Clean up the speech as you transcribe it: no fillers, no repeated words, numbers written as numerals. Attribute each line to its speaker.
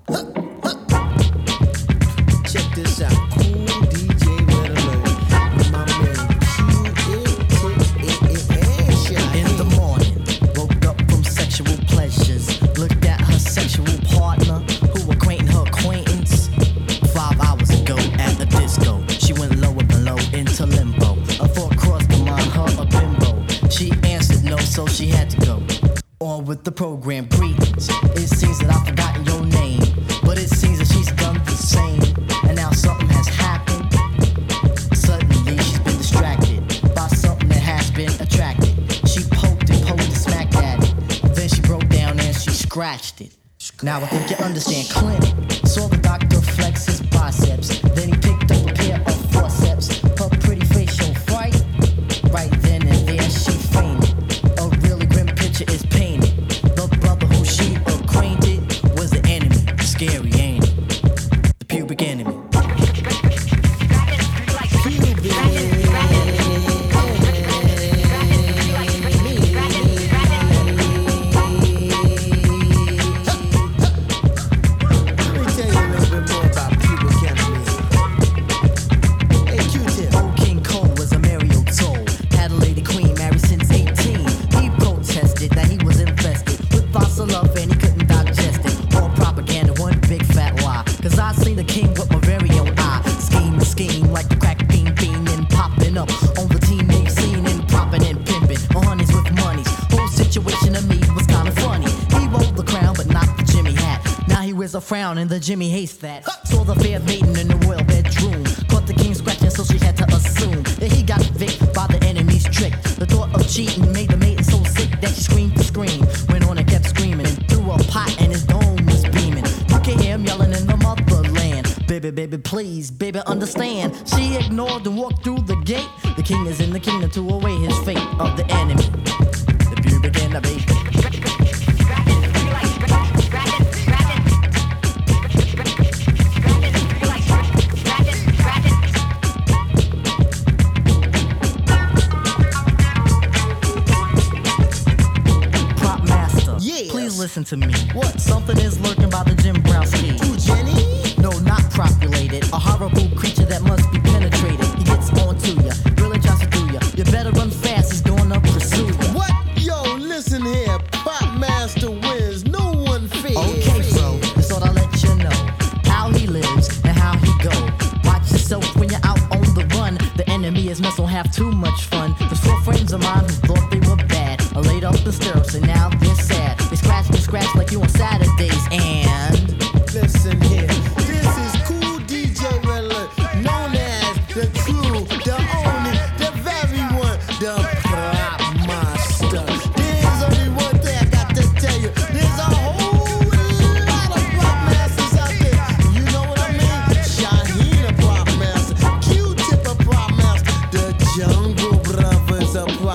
Speaker 1: Check this out. Cool DJ Red Alert. My man
Speaker 2: In the morning, woke up from sexual pleasures. Looked at her sexual partner, who acquainted her acquaintance. 5 hours ago at a disco, she went lower than low into limbo. A thought crossed her mind, her a bimbo. She answered no, so she had to go. On with the program, greetings. It seems that I've forgotten your name, but it seems that she's done the same. And now something has happened. Suddenly she's been distracted by something that has been attracted. She poked and smacked at it. Then she broke down and she scratched it. Now I think you understand clinic. Saw the doctor flex his biceps. Then he picked up a pair of forceps. Her pretty face showed fright. Right then and there she fainted. A really grim picture is painted. The brother who she acquainted was the enemy. Scary, ain't it? The pubic enemy. A frown and the Jimmy hates that. Saw the fair maiden in the royal bedroom. Caught the king scratching, so she had to assume that he got victed by the enemy's trick. The thought of cheating made the maiden so sick that she screamed to scream. Went on and kept screaming and threw a pot and his dome was beaming. You can hear him yelling in the motherland. Baby, baby, please, baby, understand. She ignored and walked through the gate. The king is in the kingdom to await his fate of the enemy. The pubic and the baby. Listen to me. What? Something is lurking by the Jim Brown ski.
Speaker 1: Ooh, Jenny?
Speaker 2: No, not populated. A horrible creature that must be penetrated. He gets on to ya, really tries to do ya. You better run fast, he's gonna pursue ya.
Speaker 1: What? Yo, listen here. Pop Master wins. No one fears.
Speaker 2: Okay, bro. Just thought I'd let you know how he lives and how he go. Watch yourself when you're out on the run. The enemy is must don't have too much fun. There's 4 friends of mine who thought they were bad. I laid up the stirrups and now they're sad. They scratch like you on Saturdays and
Speaker 1: listen here, this is Cool DJ Red Alert, known as the true, the only, the very one, the Prop Master. There's only one thing I got to tell you. There's a whole lot of Prop Masters out there. You know what I mean? Shaheen a Prop Master, Q-Tip a Prop Master, the Jungle Brothers a Prop